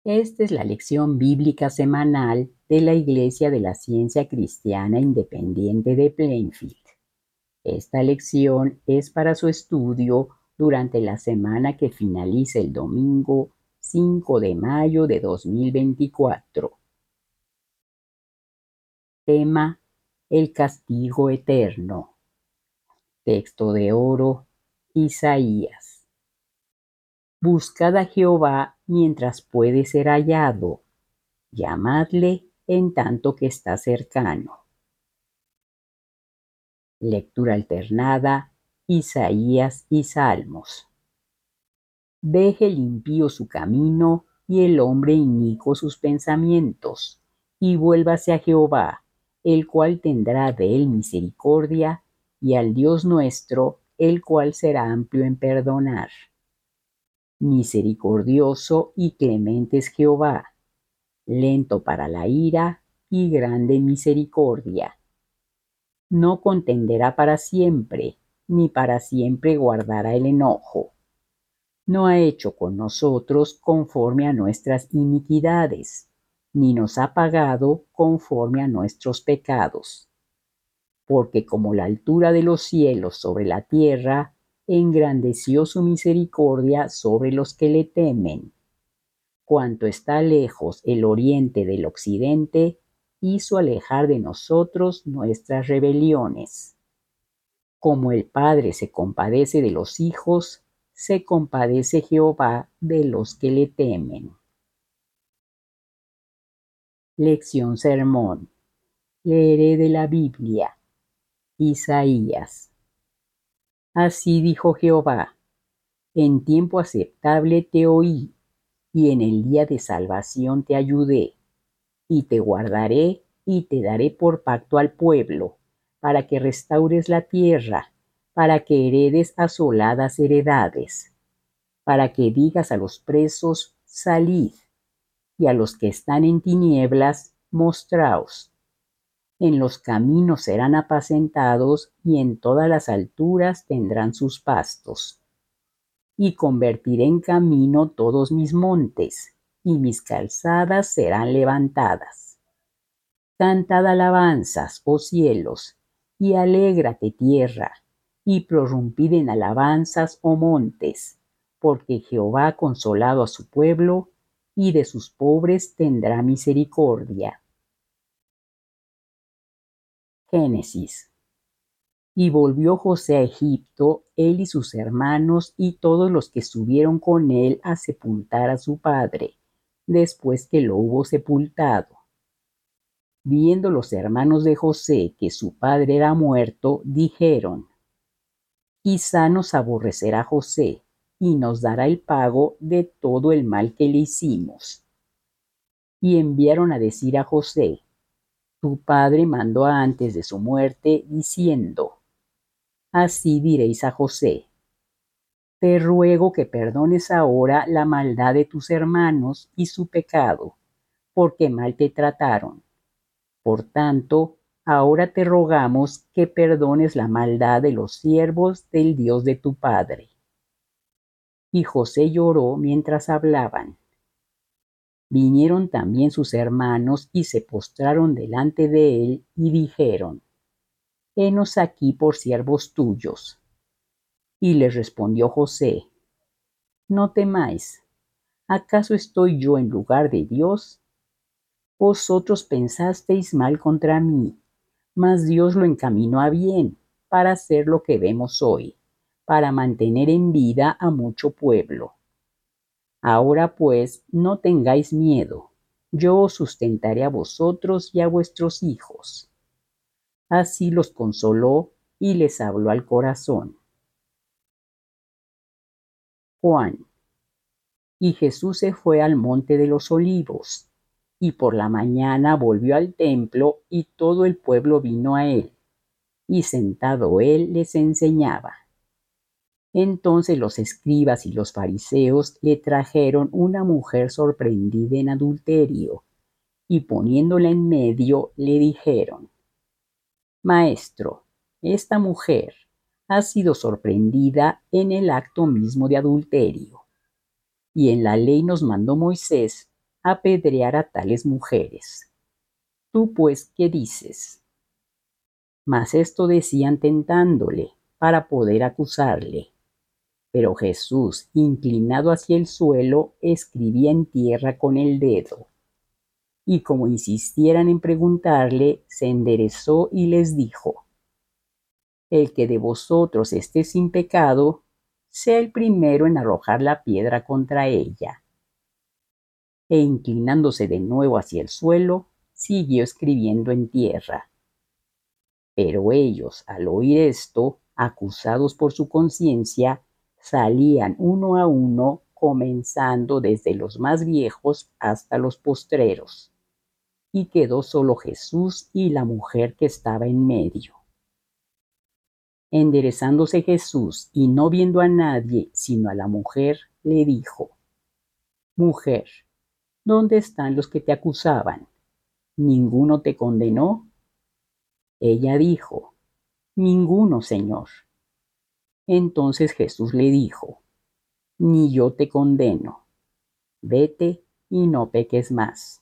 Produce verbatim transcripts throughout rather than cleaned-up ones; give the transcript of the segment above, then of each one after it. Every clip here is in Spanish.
Esta es la lección bíblica semanal de la Iglesia de la Ciencia Cristiana Independiente de Plainfield. Esta lección es para su estudio durante la semana que finaliza el domingo cinco de mayo de dos mil veinticuatro. Tema: el castigo eterno. Texto de oro: Isaías. Buscad a Jehová mientras puede ser hallado, llamadle en tanto que está cercano. Lectura alternada: Isaías y Salmos. Deje el impío su camino y el hombre inicuo sus pensamientos, y vuélvase a Jehová, el cual tendrá de él misericordia, y al Dios nuestro, el cual será amplio en perdonar. Misericordioso y clemente es Jehová, lento para la ira y grande en misericordia. No contenderá para siempre, ni para siempre guardará el enojo. No ha hecho con nosotros conforme a nuestras iniquidades, ni nos ha pagado conforme a nuestros pecados. Porque como la altura de los cielos sobre la tierra, engrandeció su misericordia sobre los que le temen. Cuanto está lejos el oriente del occidente, hizo alejar de nosotros nuestras rebeliones. Como el Padre se compadece de los hijos, se compadece Jehová de los que le temen. Lección sermón. Leeré de la Biblia. Isaías. Así dijo Jehová: en tiempo aceptable te oí, y en el día de salvación te ayudé, y te guardaré y te daré por pacto al pueblo, para que restaures la tierra, para que heredes asoladas heredades, para que digas a los presos: salid, y a los que están en tinieblas: mostraos. En los caminos serán apacentados, y en todas las alturas tendrán sus pastos. Y convertiré en camino todos mis montes, y mis calzadas serán levantadas. Cantad alabanzas, oh cielos, y alégrate tierra, y prorrumpid en alabanzas, oh montes, porque Jehová ha consolado a su pueblo, y de sus pobres tendrá misericordia. Génesis. Y volvió José a Egipto, él y sus hermanos, y todos los que subieron con él a sepultar a su padre, después que lo hubo sepultado. Viendo los hermanos de José que su padre era muerto, dijeron: quizá nos aborrecerá José, y nos dará el pago de todo el mal que le hicimos. Y enviaron a decir a José: tu padre mandó antes de su muerte, diciendo: así diréis a José: te ruego que perdones ahora la maldad de tus hermanos y su pecado, porque mal te trataron. Por tanto, ahora te rogamos que perdones la maldad de los siervos del Dios de tu padre. Y José lloró mientras hablaban. Vinieron también sus hermanos y se postraron delante de él y dijeron: henos aquí por siervos tuyos. Y les respondió José: no temáis, ¿acaso estoy yo en lugar de Dios? Vosotros pensasteis mal contra mí, mas Dios lo encaminó a bien, para hacer lo que vemos hoy, para mantener en vida a mucho pueblo. Ahora pues, no tengáis miedo, yo os sustentaré a vosotros y a vuestros hijos. Así los consoló y les habló al corazón. Juan. Y Jesús se fue al monte de los olivos, y por la mañana volvió al templo, y todo el pueblo vino a él, y sentado él les enseñaba. Entonces los escribas y los fariseos le trajeron una mujer sorprendida en adulterio, y poniéndola en medio le dijeron: Maestro, esta mujer ha sido sorprendida en el acto mismo de adulterio. Y en la ley nos mandó Moisés apedrear a tales mujeres. ¿Tú pues qué dices? Mas esto decían tentándole, para poder acusarle. Pero Jesús, inclinado hacia el suelo, escribía en tierra con el dedo. Y como insistieran en preguntarle, se enderezó y les dijo: El que de vosotros esté sin pecado, sea el primero en arrojar la piedra contra ella. E inclinándose de nuevo hacia el suelo, siguió escribiendo en tierra. Pero ellos, al oír esto, acusados por su conciencia, salían uno a uno, comenzando desde los más viejos hasta los postreros. Y quedó solo Jesús y la mujer que estaba en medio. Enderezándose Jesús y no viendo a nadie sino a la mujer, le dijo: Mujer, ¿dónde están los que te acusaban? ¿Ninguno te condenó? Ella dijo: Ninguno, Señor. Entonces Jesús le dijo: Ni yo te condeno. Vete y no peques más.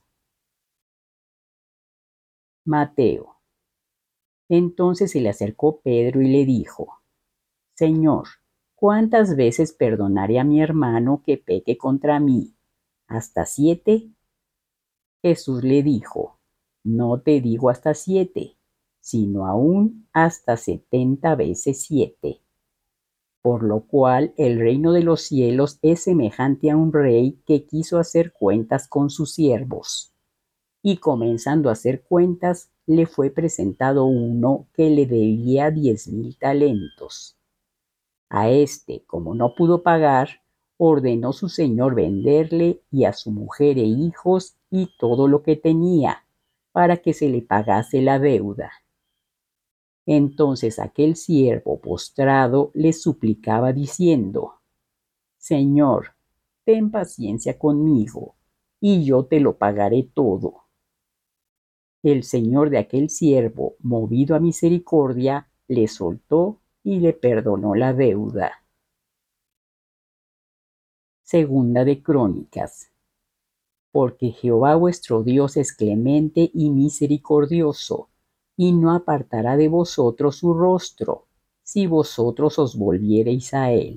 Mateo. Entonces se le acercó Pedro y le dijo: Señor, ¿cuántas veces perdonaré a mi hermano que peque contra mí? ¿Hasta siete? Jesús le dijo: No te digo hasta siete, sino aún hasta setenta veces siete. Por lo cual el reino de los cielos es semejante a un rey que quiso hacer cuentas con sus siervos. Y comenzando a hacer cuentas, le fue presentado uno que le debía diez mil talentos. A éste, como no pudo pagar, ordenó su señor venderle y a su mujer e hijos y todo lo que tenía, para que se le pagase la deuda. Entonces aquel siervo postrado le suplicaba diciendo: Señor, ten paciencia conmigo, y yo te lo pagaré todo. El señor de aquel siervo, movido a misericordia, le soltó y le perdonó la deuda. Segunda de Crónicas. Porque Jehová vuestro Dios es clemente y misericordioso, y no apartará de vosotros su rostro, si vosotros os volviereis a él.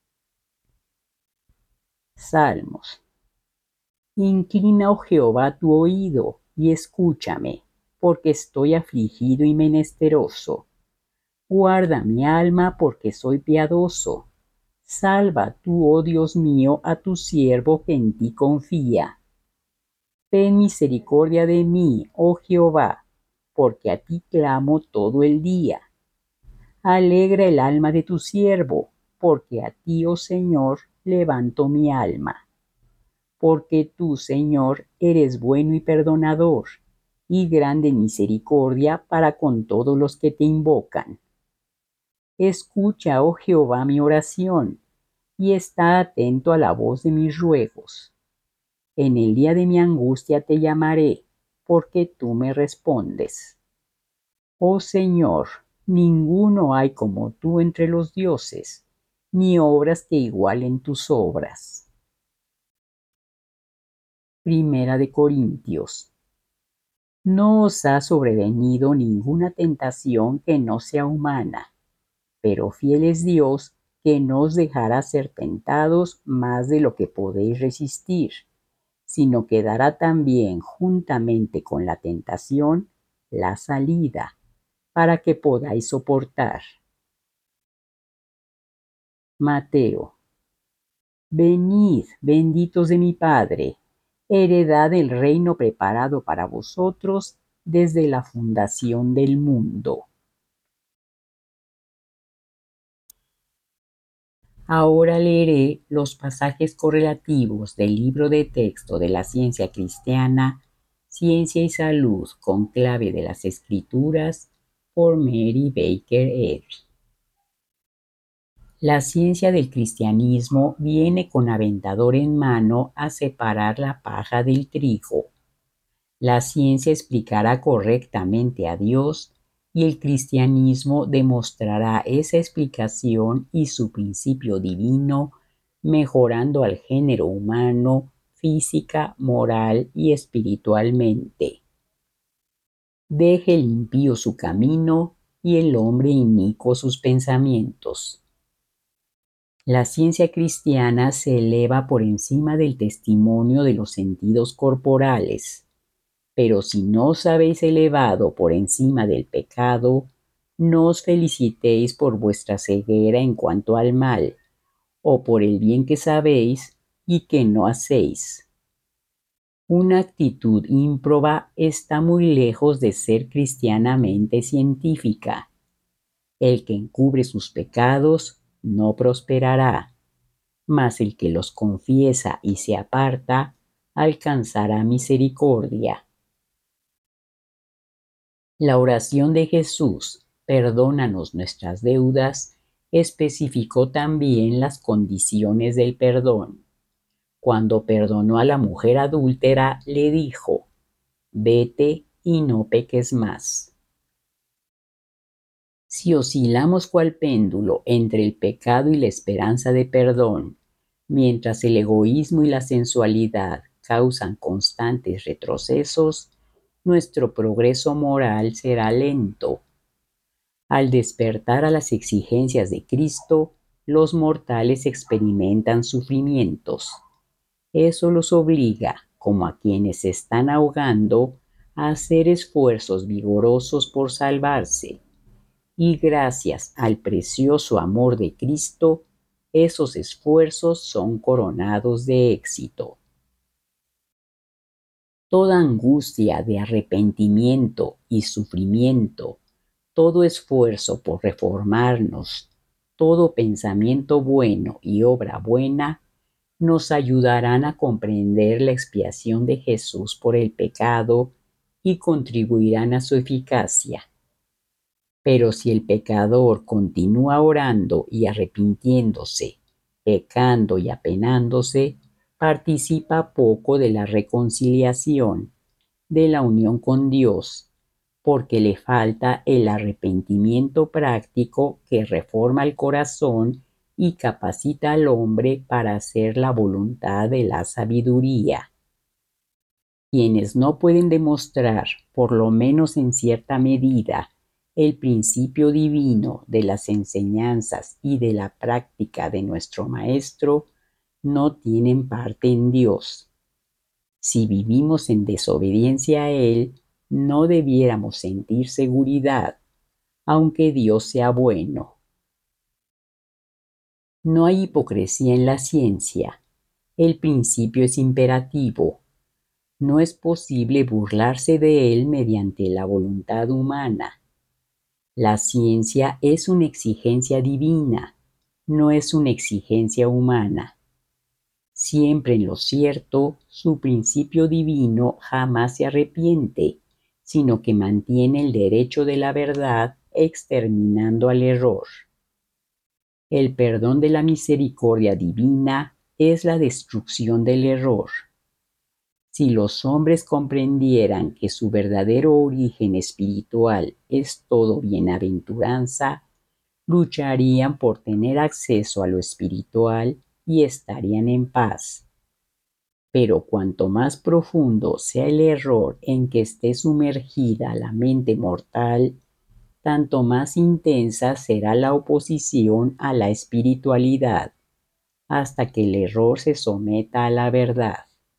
Salmos. Inclina, oh Jehová, tu oído, y escúchame, porque estoy afligido y menesteroso. Guarda mi alma, porque soy piadoso. Salva tú, oh Dios mío, a tu siervo que en ti confía. Ten misericordia de mí, oh Jehová, porque a ti clamo todo el día. Alegra el alma de tu siervo, porque a ti, oh Señor, levanto mi alma. Porque tú, Señor, eres bueno y perdonador, y grande en misericordia para con todos los que te invocan. Escucha, oh Jehová, mi oración, y está atento a la voz de mis ruegos. En el día de mi angustia te llamaré, porque tú me respondes. Oh Señor, ninguno hay como tú entre los dioses, ni obras que igualen tus obras. Primera de Corintios. No os ha sobrevenido ninguna tentación que no sea humana, pero fiel es Dios, que no os dejará ser tentados más de lo que podéis resistir, sino que dará también juntamente con la tentación la salida, para que podáis soportar. Mateo. Venid, benditos de mi Padre, heredad del reino preparado para vosotros desde la fundación del mundo. Ahora leeré los pasajes correlativos del libro de texto de la ciencia cristiana, Ciencia y Salud con clave de las Escrituras, por Mary Baker Eddy. La ciencia del cristianismo viene con aventador en mano a separar la paja del trigo. La ciencia explicará correctamente a Dios y el cristianismo demostrará esa explicación y su principio divino, mejorando al género humano, física, moral y espiritualmente. Deje el impío su camino y el hombre inicuo sus pensamientos. La ciencia cristiana se eleva por encima del testimonio de los sentidos corporales, pero si no os habéis elevado por encima del pecado, no os felicitéis por vuestra ceguera en cuanto al mal, o por el bien que sabéis y que no hacéis. Una actitud ímproba está muy lejos de ser cristianamente científica. El que encubre sus pecados no prosperará, mas el que los confiesa y se aparta alcanzará misericordia. La oración de Jesús, perdónanos nuestras deudas, especificó también las condiciones del perdón. Cuando perdonó a la mujer adúltera, le dijo: vete y no peques más. Si oscilamos cual péndulo entre el pecado y la esperanza de perdón, mientras el egoísmo y la sensualidad causan constantes retrocesos, nuestro progreso moral será lento. Al despertar a las exigencias de Cristo, los mortales experimentan sufrimientos. Eso los obliga, como a quienes se están ahogando, a hacer esfuerzos vigorosos por salvarse. Y gracias al precioso amor de Cristo, esos esfuerzos son coronados de éxito. Toda angustia de arrepentimiento y sufrimiento, todo esfuerzo por reformarnos, todo pensamiento bueno y obra buena, nos ayudarán a comprender la expiación de Jesús por el pecado y contribuirán a su eficacia. Pero si el pecador continúa orando y arrepintiéndose, pecando y apenándose, participa poco de la reconciliación, de la unión con Dios, porque le falta el arrepentimiento práctico que reforma el corazón y capacita al hombre para hacer la voluntad de la sabiduría. Quienes no pueden demostrar, por lo menos en cierta medida, el principio divino de las enseñanzas y de la práctica de nuestro Maestro, no tienen parte en Dios. Si vivimos en desobediencia a Él, no debiéramos sentir seguridad, aunque Dios sea bueno. No hay hipocresía en la ciencia. El principio es imperativo. No es posible burlarse de él mediante la voluntad humana. La ciencia es una exigencia divina, no es una exigencia humana. Siempre en lo cierto, su principio divino jamás se arrepiente, sino que mantiene el derecho de la verdad exterminando al error. El perdón de la misericordia divina es la destrucción del error. Si los hombres comprendieran que su verdadero origen espiritual es todo bienaventuranza, lucharían por tener acceso a lo espiritual y estarían en paz. Pero cuanto más profundo sea el error en que esté sumergida la mente mortal, tanto más intensa será la oposición a la espiritualidad, hasta que el error se someta a la verdad.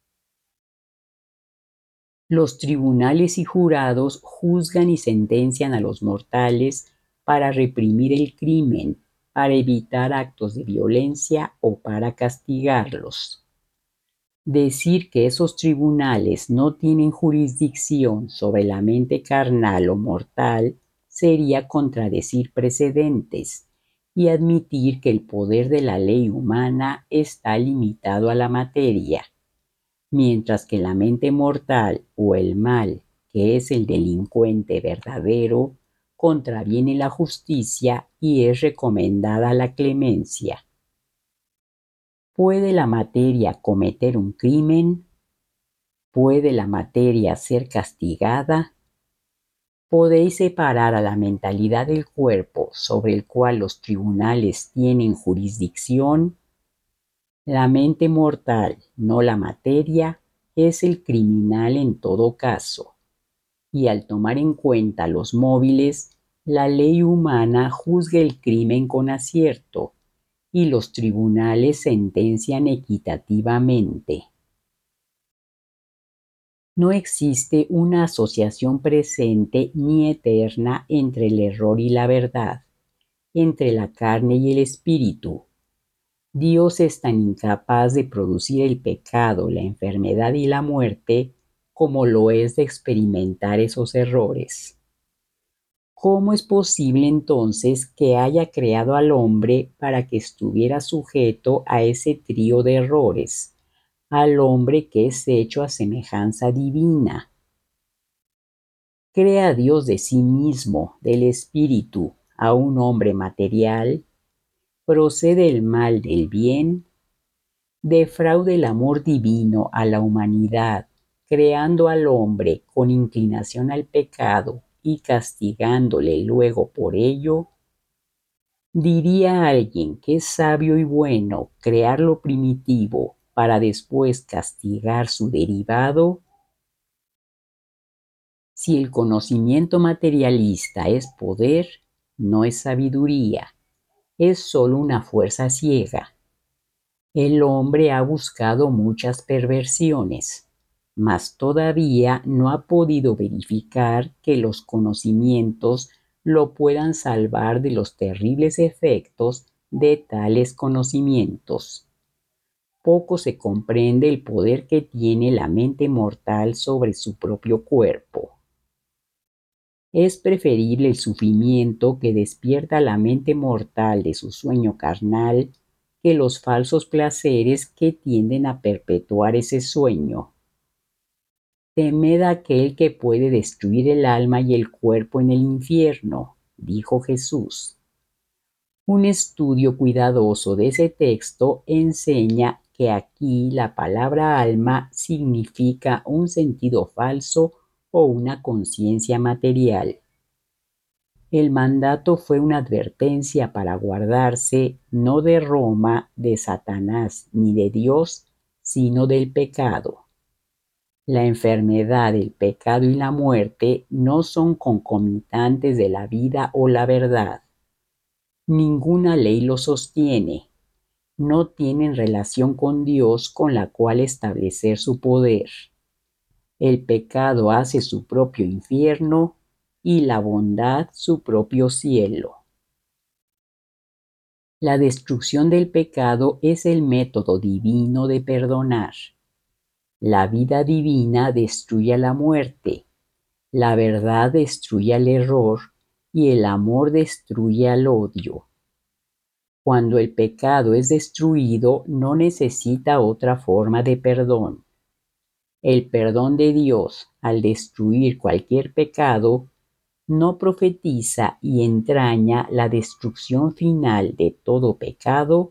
Los tribunales y jurados juzgan y sentencian a los mortales para reprimir el crimen, para evitar actos de violencia o para castigarlos. Decir que esos tribunales no tienen jurisdicción sobre la mente carnal o mortal sería contradecir precedentes y admitir que el poder de la ley humana está limitado a la materia, mientras que la mente mortal o el mal, que es el delincuente verdadero, contraviene la justicia y es recomendada la clemencia. ¿Puede la materia cometer un crimen? ¿Puede la materia ser castigada? ¿Podéis separar a la mentalidad del cuerpo sobre el cual los tribunales tienen jurisdicción? La mente mortal, no la materia, es el criminal en todo caso, y al tomar en cuenta los móviles, la ley humana juzga el crimen con acierto, y los tribunales sentencian equitativamente. No existe una asociación presente ni eterna entre el error y la verdad, entre la carne y el espíritu. Dios es tan incapaz de producir el pecado, la enfermedad y la muerte como lo es de experimentar esos errores. ¿Cómo es posible entonces que haya creado al hombre para que estuviera sujeto a ese trío de errores, al hombre que es hecho a semejanza divina? ¿Crea Dios de sí mismo, del espíritu, a un hombre material? ¿Procede el mal del bien? ¿Defrauda el amor divino a la humanidad, creando al hombre con inclinación al pecado y castigándole luego por ello? ¿Diría alguien que es sabio y bueno crear lo primitivo para después castigar su derivado? Si el conocimiento materialista es poder, no es sabiduría, es solo una fuerza ciega. El hombre ha buscado muchas perversiones, mas todavía no ha podido verificar que los conocimientos lo puedan salvar de los terribles efectos de tales conocimientos. Poco se comprende el poder que tiene la mente mortal sobre su propio cuerpo. Es preferible el sufrimiento que despierta la mente mortal de su sueño carnal que los falsos placeres que tienden a perpetuar ese sueño. Temed a aquel que puede destruir el alma y el cuerpo en el infierno, dijo Jesús. Un estudio cuidadoso de ese texto enseña que aquí la palabra alma significa un sentido falso o una conciencia material. El mandato fue una advertencia para guardarse no de Roma, de Satanás ni de Dios, sino del pecado. La enfermedad, el pecado y la muerte no son concomitantes de la vida o la verdad. Ninguna ley los sostiene. No tienen relación con Dios con la cual establecer su poder. El pecado hace su propio infierno y la bondad su propio cielo. La destrucción del pecado es el método divino de perdonar. La vida divina destruye la muerte, la verdad destruye el error y el amor destruye al odio. Cuando el pecado es destruido, no necesita otra forma de perdón. El perdón de Dios, al destruir cualquier pecado, no profetiza y entraña la destrucción final de todo pecado,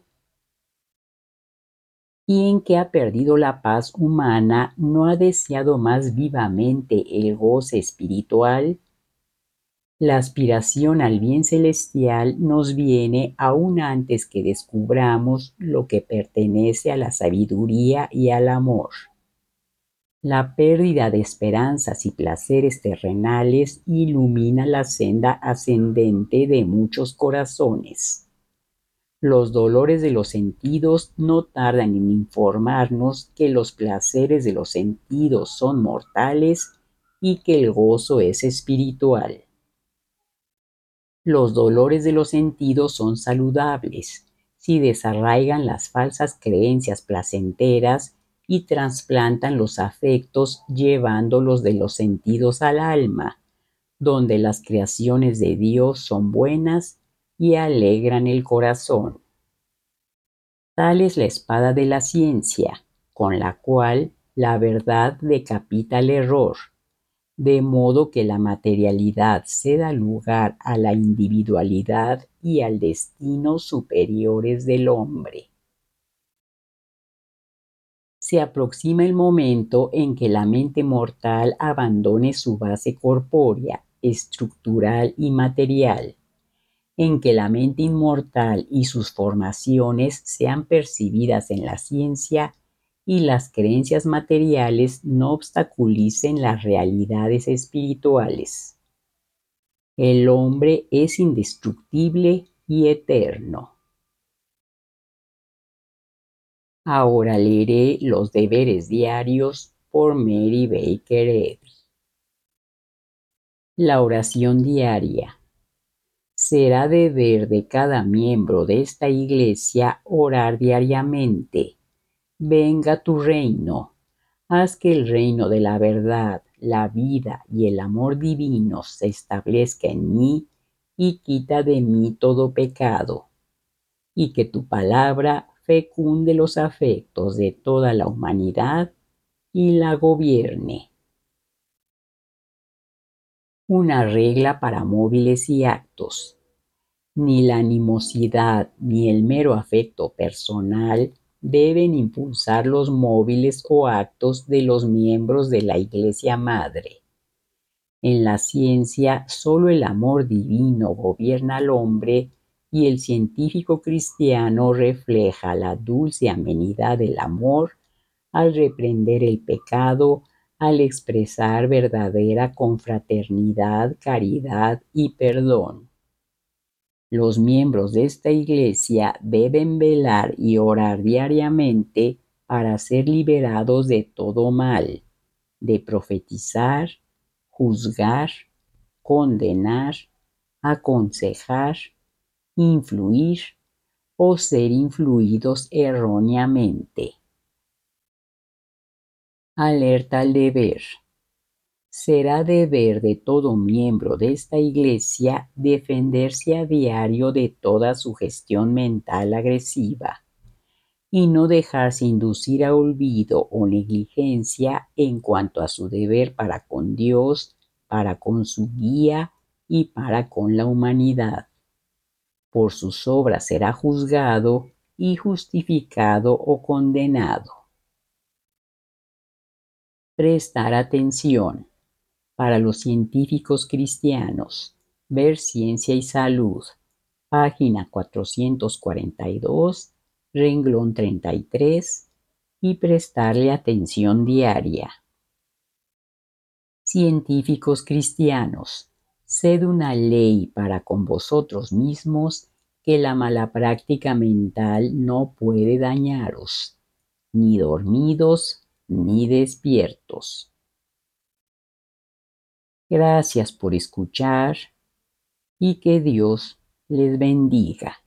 y en que ha perdido la paz humana, no ha deseado más vivamente el goce espiritual. La aspiración al bien celestial nos viene aún antes que descubramos lo que pertenece a la sabiduría y al amor. La pérdida de esperanzas y placeres terrenales ilumina la senda ascendente de muchos corazones. Los dolores de los sentidos no tardan en informarnos que los placeres de los sentidos son mortales y que el gozo es espiritual. Los dolores de los sentidos son saludables si desarraigan las falsas creencias placenteras y trasplantan los afectos llevándolos de los sentidos al alma, donde las creaciones de Dios son buenas y alegran el corazón. Tal es la espada de la ciencia, con la cual la verdad decapita el error, de modo que la materialidad ceda lugar a la individualidad y al destino superiores del hombre. Se aproxima el momento en que la mente mortal abandone su base corpórea, estructural y material, en que la mente inmortal y sus formaciones sean percibidas en la ciencia y las creencias materiales no obstaculicen las realidades espirituales. El hombre es indestructible y eterno. Ahora leeré los deberes diarios por Mary Baker Eddy. La oración diaria. Será deber de cada miembro de esta iglesia orar diariamente. Venga tu reino. Haz que el reino de la verdad, la vida y el amor divino se establezca en mí y quita de mí todo pecado. Y que tu palabra fecunde los afectos de toda la humanidad y la gobierne. Una regla para móviles y actos. Ni la animosidad ni el mero afecto personal deben impulsar los móviles o actos de los miembros de la Iglesia Madre. En la ciencia, solo el amor divino gobierna al hombre y el científico cristiano refleja la dulce amenidad del amor al reprender el pecado, al expresar verdadera confraternidad, caridad y perdón. Los miembros de esta iglesia deben velar y orar diariamente para ser liberados de todo mal, de profetizar, juzgar, condenar, aconsejar, influir o ser influidos erróneamente. Alerta al deber. Será deber de todo miembro de esta iglesia defenderse a diario de toda sugestión mental agresiva y no dejarse inducir a olvido o negligencia en cuanto a su deber para con Dios, para con su guía y para con la humanidad. Por sus obras será juzgado y justificado o condenado. Prestar atención. Para los científicos cristianos, ver Ciencia y Salud, página cuatrocientos cuarenta y dos, renglón treinta y tres, y prestarle atención diaria. Científicos cristianos, sed una ley para con vosotros mismos que la mala práctica mental no puede dañaros, ni dormidos ni despiertos. Gracias por escuchar y que Dios les bendiga.